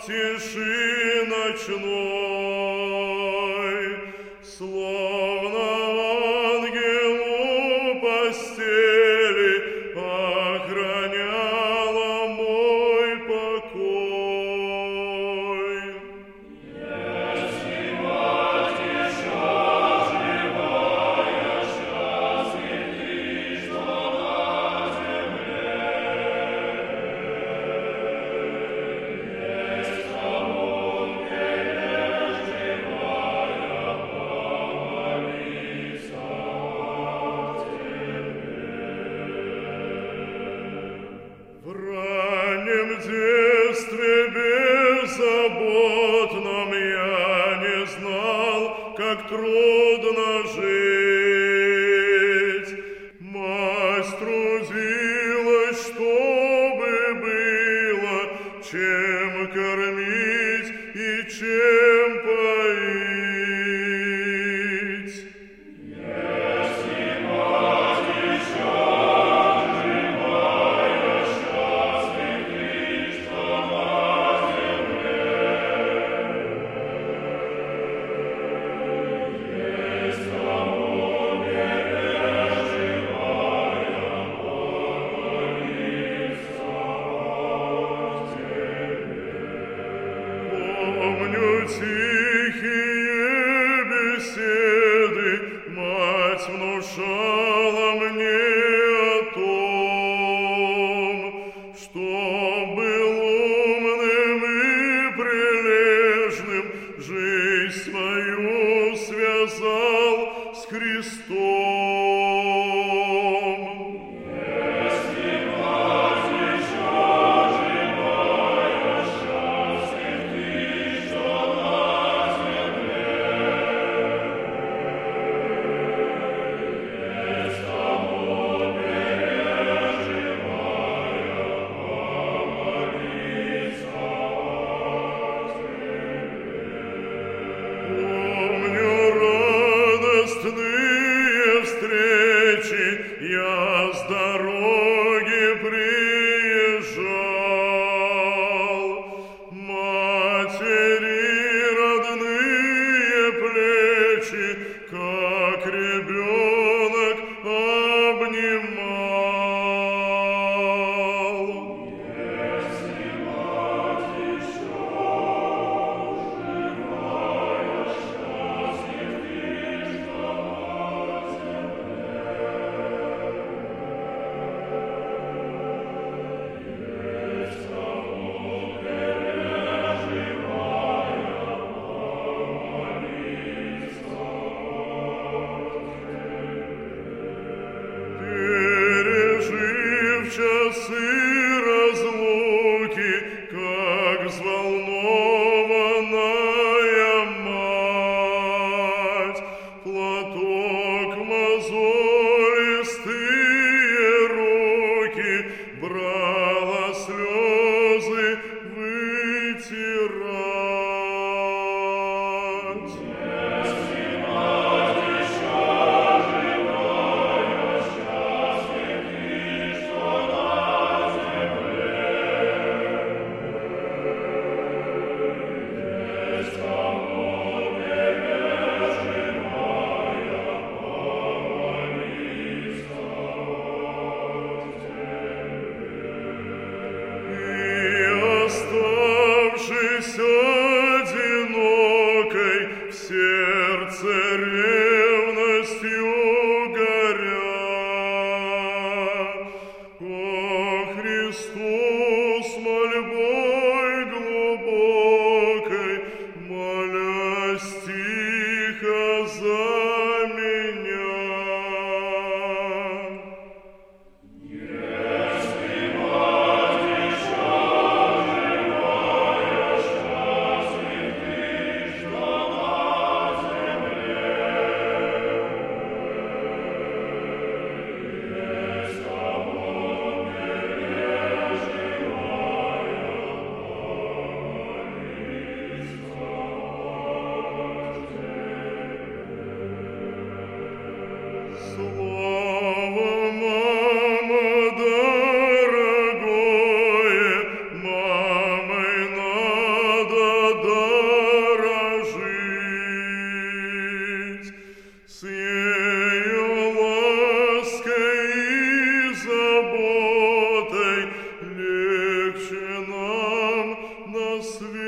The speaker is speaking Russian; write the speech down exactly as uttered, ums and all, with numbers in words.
тиши ночной, словно ангелу постели охраняла мой покой. Если мать еще живая, счастлив ты, что на земле есть кому бережливая помолиться о В раннем детстве беззаботном я не знал, как трудно жить. Мать трудилась, чтобы было чем кормить и чем поить. Если мать еще живая, счастлив ты, что на земле есть кому бережливая помолиться о Помню тихие беседы, мать внушала мне о том, что был умным и прилежным, жизнь свою связал с Христом. Если мать еще живая, счастлив ты, что на земле есть кому бережливая помолиться о Помню радостные встречи, я с дороги приезжал. Матери родные плечи, как ребенок, обнимал. Если мать еще живая, счастлив ты, что на земле есть кому бережливая помолиться Пережив часы разлуки, как взволнованная мать, платок мозолистые руки брала слезы вытирать. Если мать еще живая, счастлив ты, что на земле есть кому бережливая помолиться И оставшись одинокой, в сердце ревностью горя, о Христу с мольбой глубокой, молясь тихо за меня. Если мать еще живая, счастлив свет.